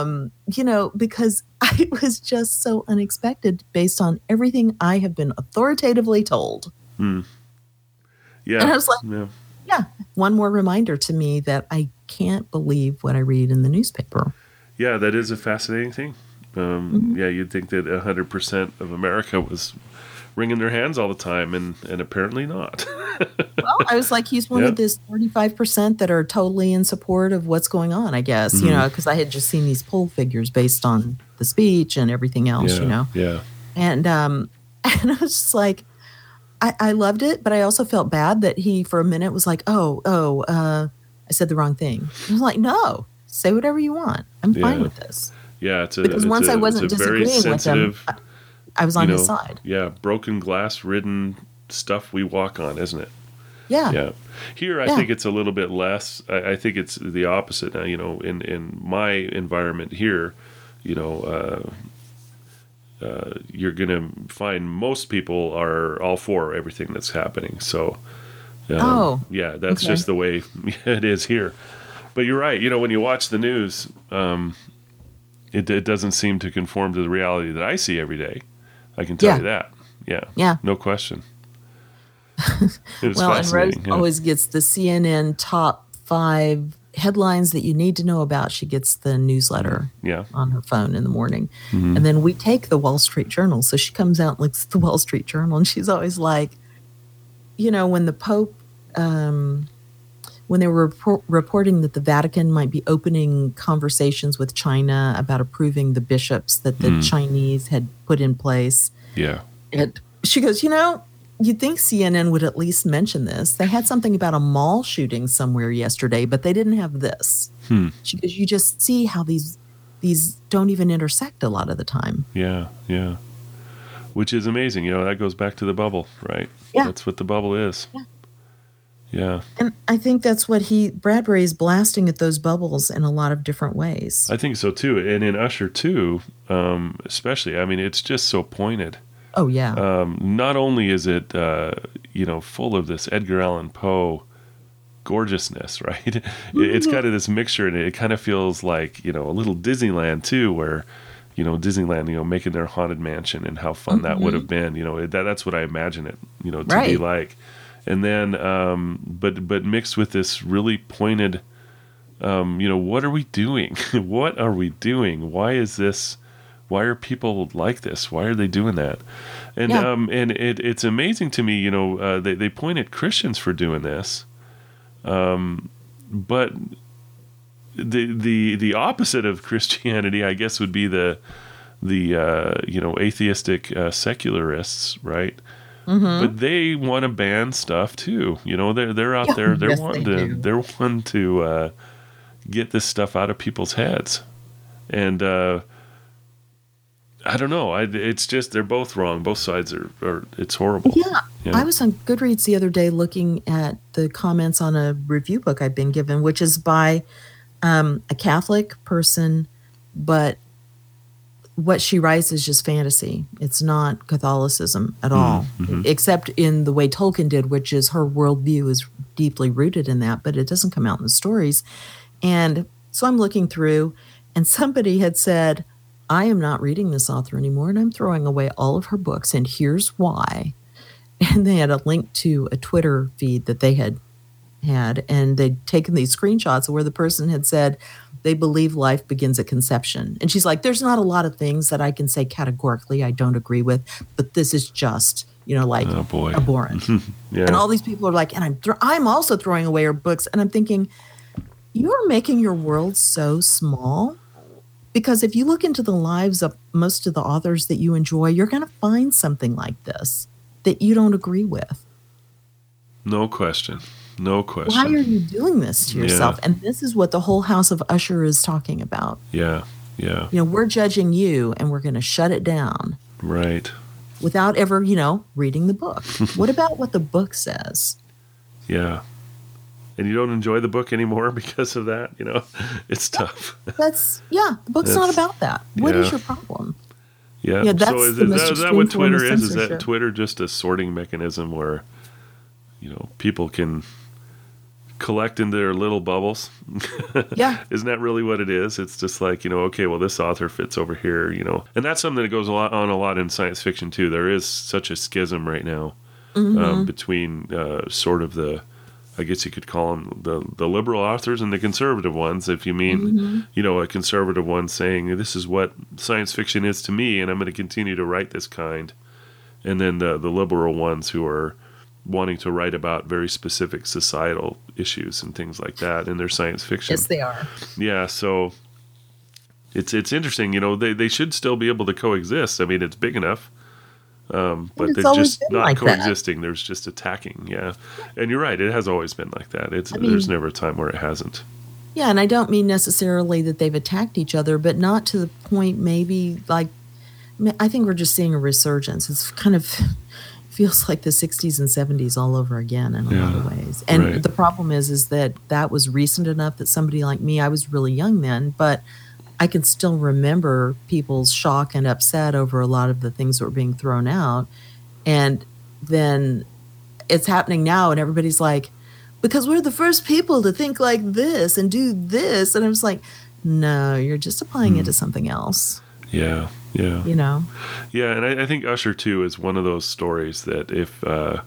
because it was just so unexpected based on everything I have been authoritatively told. Yeah. And I was like, one more reminder to me that I can't believe what I read in the newspaper. Yeah, that is a fascinating thing. Yeah, you'd think that 100% of America was wringing their hands all the time, and apparently not. Well, I was like, he's one of this 35% that are totally in support of what's going on, I guess, because I had just seen these poll figures based on the speech and everything else, Yeah. And I was just like, I loved it, but I also felt bad that he, for a minute, was like, I said the wrong thing. I was like, no, say whatever you want. I'm fine Yeah. with this. Yeah, Because once I it's a wasn't very disagreeing with him, sensitive, I was you on his know, side. yeah, broken glass ridden stuff we walk on, isn't it? Yeah. Yeah. Here, I Yeah. think it's a little bit less. I think it's the opposite. Now, in my environment here, you know, you're going to find most people are all for everything that's happening. So, Oh, yeah, that's okay. just the way it is here. But you're right. When you watch the news, it doesn't seem to conform to the reality that I see every day. I can tell Yeah. you that. Yeah, Yeah. no question. It was Well, and Rose fascinating. Yeah, always gets the CNN top 5 headlines that you need to know about. She gets the newsletter yeah. on her phone in the morning. Hmm. And then we take the Wall Street Journal. So she comes out and looks at the Wall Street Journal, and she's always like, when the Pope, when they were reporting that the Vatican might be opening conversations with China about approving the bishops that the Chinese had put in place, Yeah. she goes, you'd think CNN would at least mention this. They had something about a mall shooting somewhere yesterday, but they didn't have this. She goes, you just see how these don't even intersect a lot of the time. Yeah, yeah. Which is amazing. That goes back to the bubble, right? Yeah. That's what the bubble is. Yeah. Yeah. And I think that's what Bradbury is blasting at those bubbles in a lot of different ways. I think so too. And in Usher too, especially, I mean, it's just so pointed. Oh, yeah. Not only is it, full of this Edgar Allan Poe gorgeousness, right? It's kind of this mixture, and it kind of feels like, a little Disneyland too, where, Disneyland, making their haunted mansion and how fun that would have been. That's what I imagine it, to be Right. like. And then, but mixed with this really pointed, what are we doing? What are we doing? Why is this? Why are people like this? Why are they doing that? And Yeah. and it's amazing to me. They point at Christians for doing this, but the opposite of Christianity, I guess, would be the atheistic secularists, right? But they want to ban stuff too. They're out Yeah. there. They're Yes, wanting they to. do. They're wanting to get this stuff out of people's heads, and I don't know. It's just they're both wrong. Both sides are. It's horrible. Yeah. Yeah. I was on Goodreads the other day looking at the comments on a review book I've been given, which is by a Catholic person, but what she writes is just fantasy. It's not Catholicism at all, except in the way Tolkien did, which is her worldview is deeply rooted in that, but it doesn't come out in the stories. And so I'm looking through, and somebody had said, I am not reading this author anymore, and I'm throwing away all of her books, and here's why. And they had a link to a Twitter feed that they had, and they'd taken these screenshots where the person had said they believe life begins at conception. And she's like, there's not a lot of things that I can say categorically I don't agree with, but this is just, Oh boy. abhorrent. Yeah. And all these people are like, and I'm also throwing away her books. And I'm thinking, you're making your world so small. Because if you look into the lives of most of the authors that you enjoy, you're going to find something like this that you don't agree with. No question. No question. Why are you doing this to yourself? Yeah. And this is what the whole House of Usher is talking about. Yeah. Yeah. We're judging you and we're going to shut it down Right. without ever, reading the book. What about what the book says? Yeah. And you don't enjoy the book anymore because of that? It's tough. The book's not about that. What is your problem? Yeah. Yeah, that's so the most is that what extreme form of Twitter is? Is that censorship. Twitter just a sorting mechanism where, people can collect into their little bubbles? Yeah. Isn't that really what it is? It's just like, okay, well, this author fits over here, And that's something that goes a lot in science fiction, too. There is such a schism right now between sort of I guess you could call them the liberal authors and the conservative ones. If you mean, a conservative one saying, this is what science fiction is to me, and I'm going to continue to write this kind. And then the liberal ones who are wanting to write about very specific societal issues and things like that in their science fiction. Yes, they are. Yeah, so it's interesting. They should still be able to coexist. I mean, it's big enough. And But it's they're always just been not like that. coexisting. There's just attacking. Yeah, and you're right. It has always been like that. I There's mean, never a time where it hasn't. yeah, and I don't mean necessarily that they've attacked each other, but not to the point maybe like I think we're just seeing a resurgence. It's kind of feels like the 60s and 70s all over again in a lot of Yeah, ways. And right. the problem is that that was recent enough that somebody like me, I was really young then, but I can still remember people's shock and upset over a lot of the things that were being thrown out. And then it's happening now, and everybody's like, because we're the first people to think like this and do this. And I was like, no, you're just applying it Hmm. to something else, Yeah, yeah, you know? yeah. And I think Usher too is one of those stories that if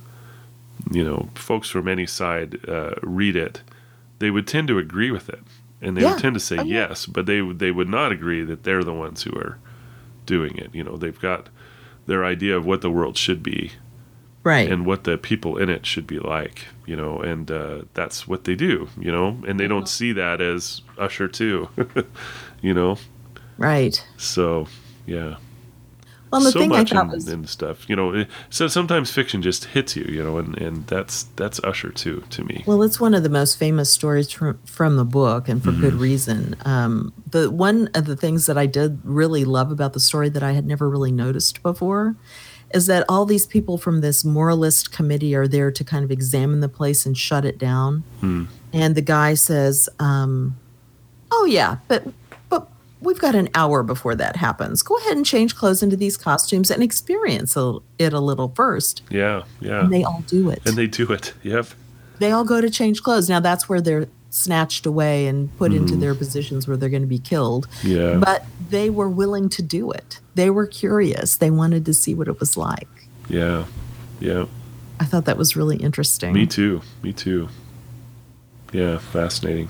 folks from any side read it, they would tend to agree with it, and they would Yeah. tend to say Oh, yeah. yes, but they would not agree that they're the ones who are doing it. They've got their idea of what the world should be Right. and what the people in it should be like, and that's what they do, and they don't see that as Usher too, you know. Right. So yeah, Well, the so thing I much thought in, was, in stuff, so sometimes fiction just hits you, and that's Usher too to me. well, it's one of the most famous stories from the book, and for good Hmm. reason. The one of the things that I did really love about the story that I had never really noticed before is that all these people from this moralist committee are there to kind of examine the place and shut it down. Hmm. And the guy says, "Oh yeah, but we've got an hour before that happens. Go ahead and change clothes into these costumes and experience it a little first." Yeah, yeah, And they all do it. and they do it. Yep. They all go to change clothes. Now that's where they're snatched away and put into Hmm. their positions where they're going to be killed. Yeah, But they were willing to do it. They were curious. They wanted to see what it was like. yeah, yeah. I thought that was really interesting. Me too. Me too. Yeah, fascinating.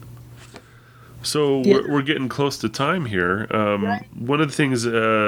So Yeah. we're getting close to time here. Right. One of the things,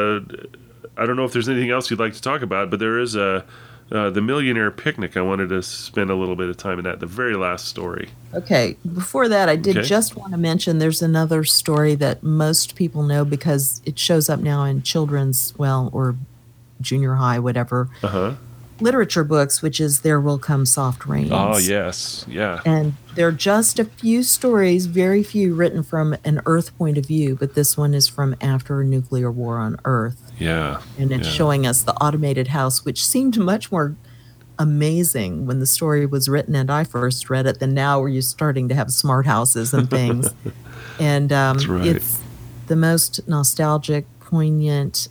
I don't know if there's anything else you'd like to talk about, but there is the Millionaire Picnic. I wanted to spend a little bit of time in that, the very last story. Okay. Before that, I did Okay. just want to mention there's another story that most people know because it shows up now in children's, well, or junior high, whatever, Uh-huh. literature books, which is There Will Come Soft Rains. Oh, yes. Yeah. And there are just a few stories, very few written from an Earth point of view, but this one is from after a nuclear war on Earth. Yeah. And it's Yeah. showing us the automated house, which seemed much more amazing when the story was written and I first read it than now, where you're starting to have smart houses and things. And That's right. it's the most nostalgic, poignant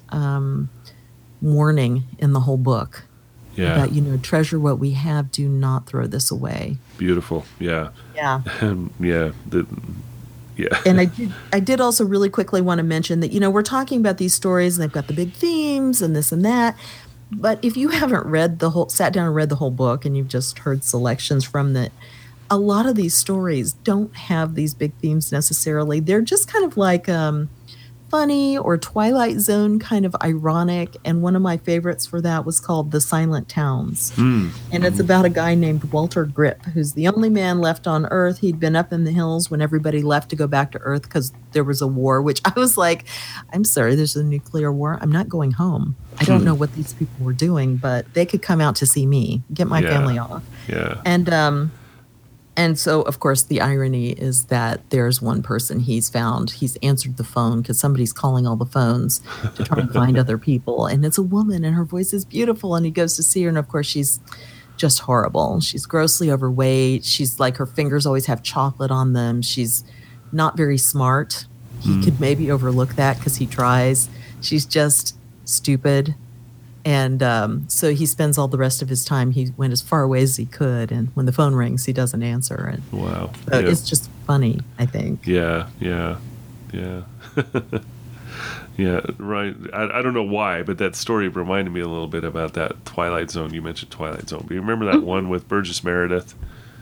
warning in the whole book Yeah. about, treasure what we have, do not throw this away. Beautiful. Yeah. Yeah. Yeah. Yeah. And I did also really quickly want to mention that, we're talking about these stories and they've got the big themes and this and that. But if you haven't sat down and read the whole book and you've just heard selections from it, a lot of these stories don't have these big themes necessarily. They're just kind of like funny or Twilight Zone kind of ironic. And one of my favorites for that was called The Silent Towns. Mm. And it's about a guy named Walter Grip, who's the only man left on Earth. He'd been up in the hills when everybody left to go back to Earth because there was a war, which I was like, I'm sorry, there's a nuclear war. I'm not going home. I don't know what these people were doing, but they could come out to see me, get my Yeah. family off. Yeah. And so, of course, the irony is that there's one person he's found. He's answered the phone because somebody's calling all the phones to try and find other people. And it's a woman, and her voice is beautiful. And he goes to see her, and of course, she's just horrible. She's grossly overweight. She's like, her fingers always have chocolate on them. She's not very smart. He could maybe overlook that because he tries. She's just stupid. And so he spends all the rest of his time, he went as far away as he could. And when the phone rings, he doesn't answer. And Wow. so Yeah. it's just funny, I think. Yeah, yeah, yeah. Yeah, right. I don't know why, but that story reminded me a little bit about that Twilight Zone. You mentioned Twilight Zone. But you remember that one with Burgess Meredith?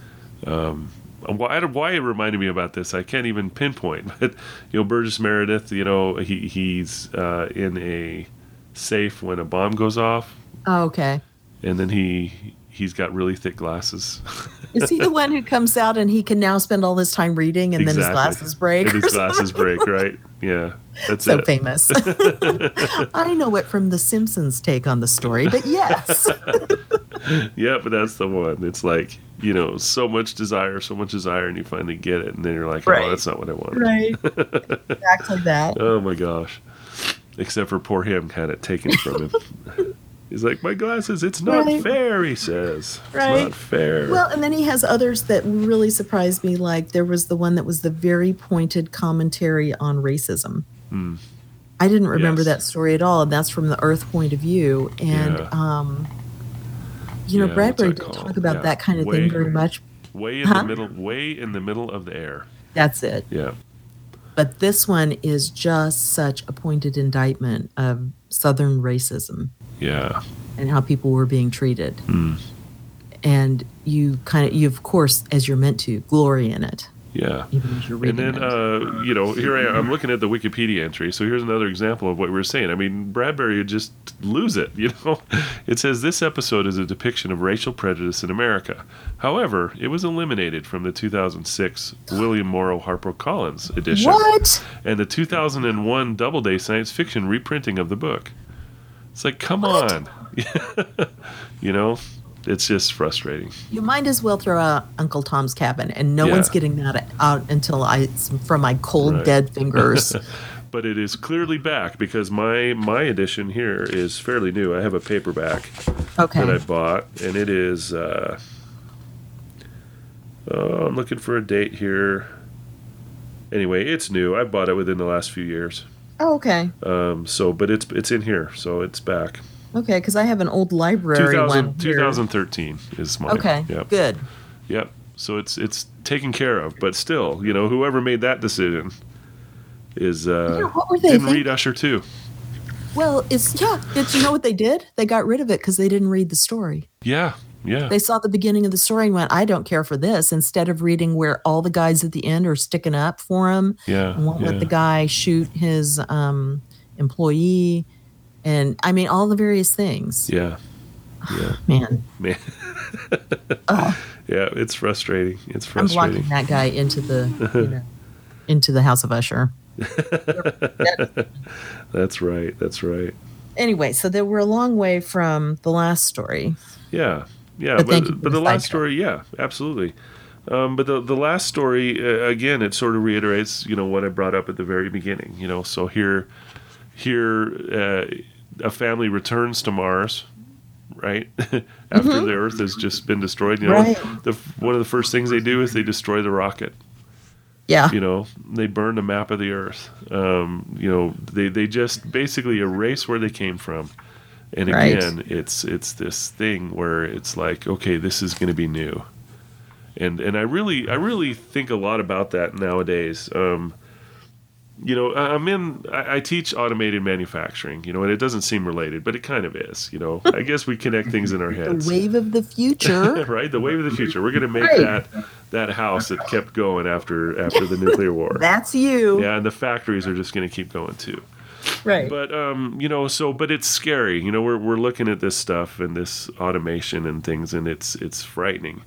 Why it reminded me about this, I can't even pinpoint. But, Burgess Meredith, he's in a safe when a bomb goes off. Oh, okay. And then he's got really thick glasses. Is he the one who comes out and he can now spend all his time reading and then his Exactly. glasses break? And his or something? glasses break, right? Yeah, that's So it. famous. I know it from The Simpsons take on the story, but yes. Yeah, but that's the one. It's like, so much desire, and you finally get it, and then you're like, Right. oh, that's not what I wanted. Right. Exactly that. Oh my gosh. Except for poor him kind of taking it from him. He's like, my glasses, it's not Right. fair, he says. It's Right. not fair. Well, and then he has others that really surprised me. Like there was the one that was the very pointed commentary on racism. I didn't remember Yes. that story at all, and that's from the Earth point of view. And Yeah. you know, Yeah, Bradbury what's that didn't called? talk about Yeah. that kind of Way- thing very much. way in Huh? the middle of the air. That's it. Yeah. But this one is just such a pointed indictment of Southern racism Yeah. and how people were being treated. And you of course, as you're meant to, glory in it, Yeah. even as you're And reading then, it. here I am. I'm looking at the Wikipedia entry. So here's another example of what we were saying. I mean, Bradbury would just lose it, It says this episode is a depiction of racial prejudice in America. However, it was eliminated from the 2006 William Morrow HarperCollins edition What? and the 2001 Doubleday science fiction reprinting of the book. It's like, come What? on. It's just frustrating. You might as well throw out Uncle Tom's Cabin, and no Yeah. one's getting that out until it's from my cold, Right. dead fingers. But it is clearly back because my edition here is fairly new. I have a paperback that I Okay. bought, and it is. I'm looking for a date here. Anyway, it's new. I bought it within the last few years. Oh, okay. But it's in here, so it's back. Okay, because I have an old library one here. 2013 is mine. Okay, Yep. good. Yep. So it's taken care of, but still, whoever made that decision is what were they didn't thinking? read Usher 2. Well, did you know what they did? They got rid of it because they didn't read the story. Yeah. Yeah. They saw the beginning of the story and went, I don't care for this. Instead of reading where all the guys at the end are sticking up for him Yeah. and won't yeah. let the guy shoot his employee. And I mean, all the various things. Yeah. Yeah. Man, Man. Ugh. Yeah, it's frustrating. It's I'm blocking frustrating. that guy into into the House of Usher. That's right. That's right. Anyway, so they were a long way from the last story. Yeah. Yeah. But thank you for But the the last sidetrack. story, yeah, absolutely. But the last story, again, it sort of reiterates, what I brought up at the very beginning. So here, a family returns to Mars, right? After the Earth has just been destroyed. Right. One of the first things they do is they destroy the rocket. Yeah. They burn a map of the Earth. They just basically erase where they came from. And Right. again, it's this thing where it's like, okay, this is going to be new. And I really think a lot about that nowadays. I teach automated manufacturing, and it doesn't seem related, but it kind of is. I guess we connect things in our The heads. wave of the future. Right, the wave of the future. We're going to make Right. that house that kept going after the nuclear war. That's you. Yeah, and the factories are just going to keep going too. Right. But but it's scary. We're looking at this stuff and this automation and things, and it's frightening.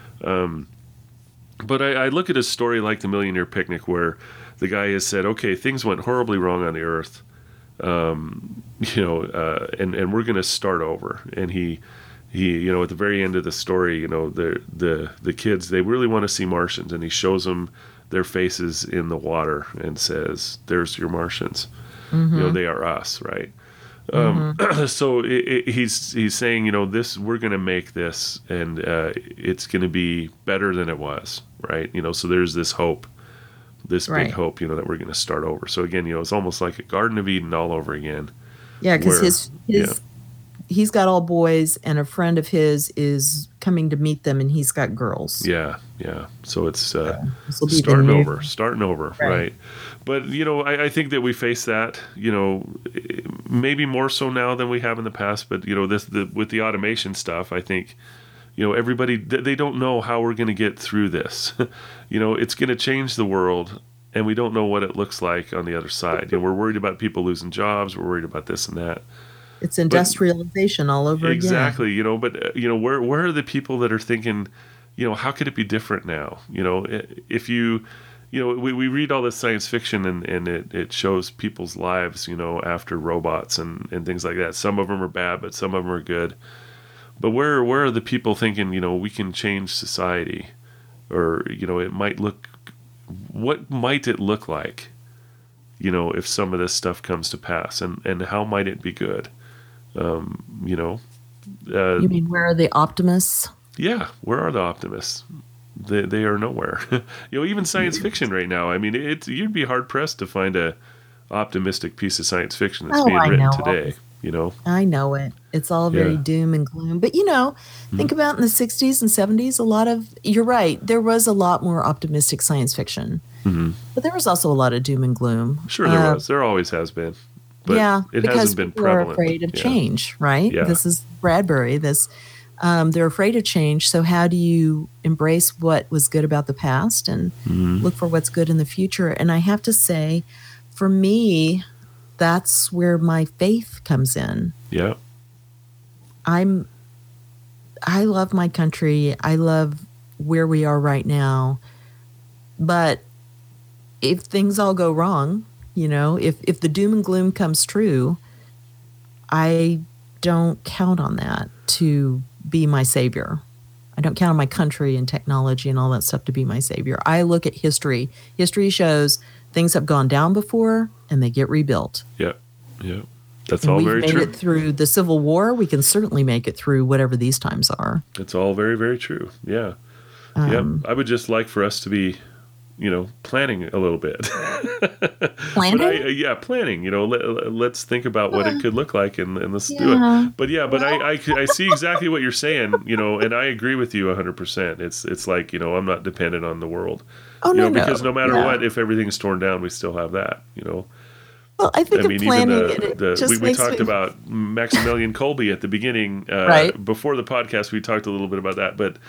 But I look at a story like The Millionaire Picnic where the guy has said, okay, things went horribly wrong on the Earth, and we're going to start over. And he at the very end of the story, the kids, they really want to see Martians, and he shows them their faces in the water and says, "There's your Martians. They are us, right?" So he's saying, this, we're going to make this, and it's going to be better than it was, right? So there's this hope, this Right. big hope, that we're going to start over. So again, it's almost like a Garden of Eden all over again. Yeah, because Where- he's got all boys, and a friend of his is coming to meet them, and he's got girls. Yeah. So it's This will be the starting over, Right. right? But I think that we face that, maybe more so now than we have in the past. But with the automation stuff, I think, everybody, they don't know how we're going to get through this. It's going to change the world, and we don't know what it looks like on the other side. We're worried about people losing jobs. We're worried about this and that. It's industrialization all over Exactly. But where are the people that are thinking, how could it be different now? If we read all this science fiction and it shows people's lives, after robots and things like that. Some of them are bad, but some of them are good. But where are the people thinking, we can change society? Or, what might it look like, if some of this stuff comes to pass? And how might it be good? You mean, where are the optimists? Yeah, where are the optimists? They are nowhere. Even science fiction right now. I mean, you'd be hard pressed to find a optimistic piece of science fiction that's being written today. I know it. It's all very doom and gloom. But think about in the 60s and 70s. You're right. There was a lot more optimistic science fiction, but there was also a lot of doom and gloom. Sure, there was. There always has been. But it hasn't been prevalent. They're afraid of change, right? Yeah. This is Bradbury. They're afraid of change. So how do you embrace what was good about the past and look for what's good in the future? And I have to say, for me, that's where my faith comes in. Yeah. I love my country. I love where we are right now. But if things all go wrong, if the doom and gloom comes true, I don't count on that to be my savior. I don't count on my country and technology and all that stuff to be my savior. I look at history. History shows things have gone down before and they get rebuilt. Yeah. Yeah. That's all very true. We've made it through the Civil War. We can certainly make it through whatever these times are. It's all very, very true. Yeah. I would just like for us to be, planning a little bit. Planning? Planning. Let's think about what it could look like and let's do it. But I see exactly what you're saying, and I agree with you 100%. It's like, I'm not dependent on the world. Because no matter what, if everything's torn down, we still have that, Well, I think planning, we talked about Maximilian Kolbe at the beginning. Before the podcast, we talked a little bit about that. But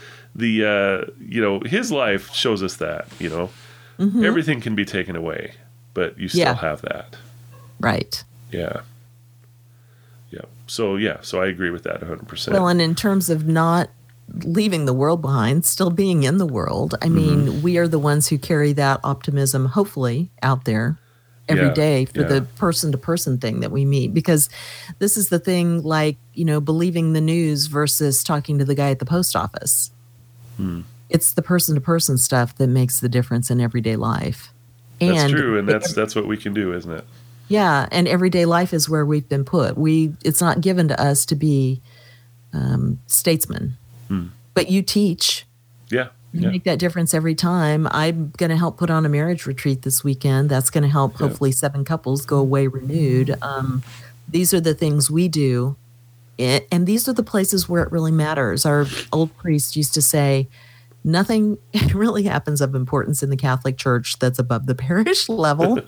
his life shows us that, everything can be taken away, but you still have that. Right. Yeah. Yeah. So I agree with that 100%. Well, and in terms of not leaving the world behind, still being in the world, I mean, we are the ones who carry that optimism, hopefully, out there every day for the person-to-person thing that we meet. Because this is the thing, like, believing the news versus talking to the guy at the post office. It's the person-to-person stuff that makes the difference in everyday life. That's true, and that's what we can do, isn't it? Yeah, and everyday life is where we've been put. It's not given to us to be statesmen, but you teach. Yeah. You make that difference every time. I'm going to help put on a marriage retreat this weekend. That's going to help hopefully 7 couples go away renewed. These are the things we do. And these are the places where it really matters. Our old priest used to say, nothing really happens of importance in the Catholic Church that's above the parish level.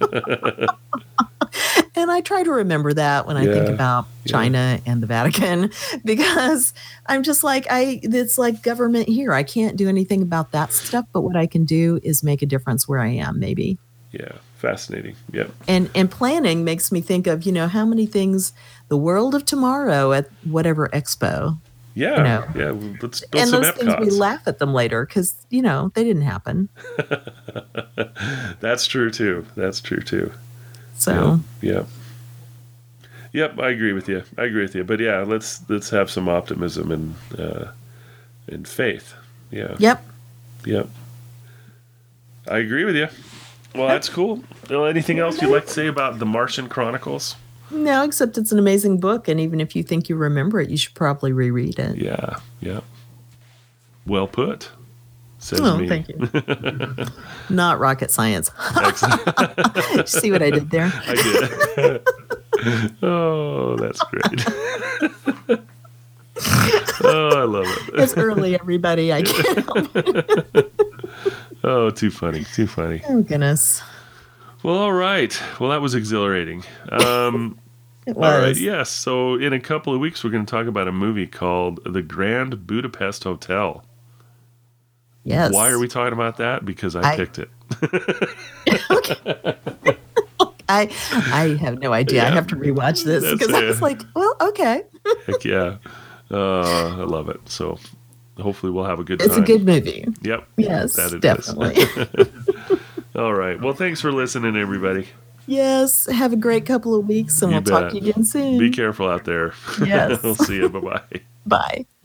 And I try to remember that when I think about China and the Vatican, because I'm just like, it's like government here. I can't do anything about that stuff, but what I can do is make a difference where I am, maybe. Yeah, fascinating. Yeah. And planning makes me think of, how many things, the world of tomorrow at whatever expo. Yeah, let's build and some those Epcots. Things we laugh at them later because, they didn't happen. That's true, too. So Yep, I agree with you. But let's have some optimism and faith. Yeah. Yep. I agree with you. Well, that's cool. Well, anything else you'd like to say about The Martian Chronicles? No, except it's an amazing book, and even if you think you remember it, you should probably reread it. Yeah. Well put. Says me. Thank you. Not rocket science. See what I did there? I did. Oh, that's great. Oh, I love it. It's early, everybody. I can't help it. Oh, too funny. Oh, goodness. Well, all right. Well, that was exhilarating. It was. All right, yes. So in a couple of weeks, we're going to talk about a movie called The Grand Budapest Hotel. Yes. Why are we talking about that? Because I picked it. Okay. I have no idea. I have to rewatch this because I was like, well, okay. Heck yeah. I love it. So hopefully we'll have a good It's time. a good movie. Yep. Yes, That it definitely. is. All right. Well, thanks for listening, everybody. Yes. Have a great couple of weeks, and You we'll talk to bet. you again soon. Be careful out there. Yes. We'll see you. Bye-bye. Bye.